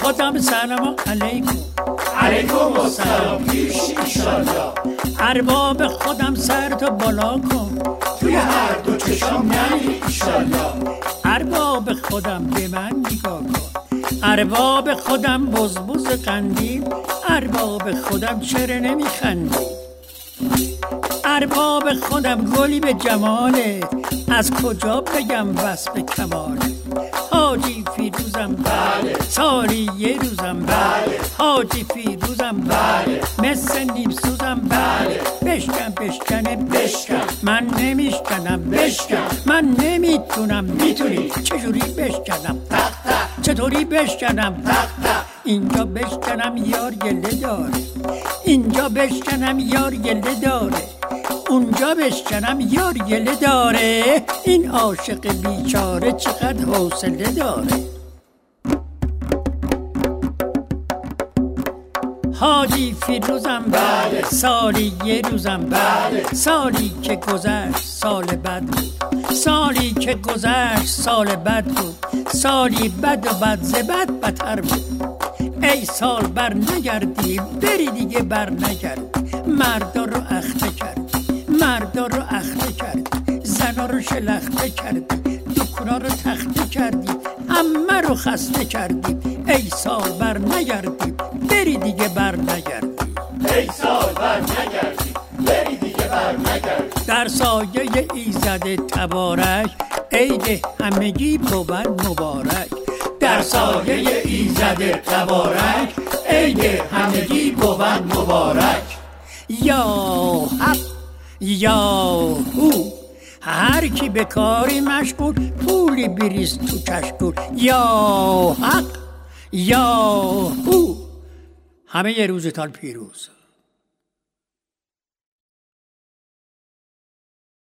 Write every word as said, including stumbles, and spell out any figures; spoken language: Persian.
خودم سلام علیکم. علیکم السلام پیش ایشالله. ارباب خودم سرتو بالا کن، توی هر دو چشم نری ایشالله. ارباب خودم به من نگاه کن، ارباب خودم بزبز قندیل، ارباب خودم چرا نمیخندی؟ ارباب خودم گلی به جماله، از کجا بگم وصف کماله؟ حاجی فیروزم بله، سالی یه روزم بله، حاجی فیروزم بله، مثل نیم سوزم بله. بشکن بشکنه بشکن، من نمیشکنم بشکن، من نمیتونم میتونی. چجوری بشکنم؟ تق تق چطوری بشکنم؟ تق تق. اینجا بشکنم یار گله داره، اینجا بشکنم یار گله داره، اونجا بشکنم یار گله داره. این عاشق بیچاره چقدر حوصله داره. حاجی فیروزم بله، سالی یه روزم بله، سالی که گذشت سال بد بود، سالی که گذشت سال بد بود، سالی بد و بد ز بد بدتر بود. ای سال بر نگردی بری دیگه بر نگردی، مردا رو اخته کردی، مردا رو اخته کردی، زنا رو شلخته کردی، دکونا رو تخته کردی، همه رو خسته کردی. ای سال بر نگردی بری دیگه بر نگردی، ای سال بر نگردی بری دیگه بر نگردی. در سایه ایزد تبارک عید همگی بود مبارک. در سایه ایزد تبارک عید همگی بود مبارک. یا حق یا هو، هر کی به کاری مشغول پولی بریز تو کشکول. یا حق یا هو، همه یه روزتان پیروز.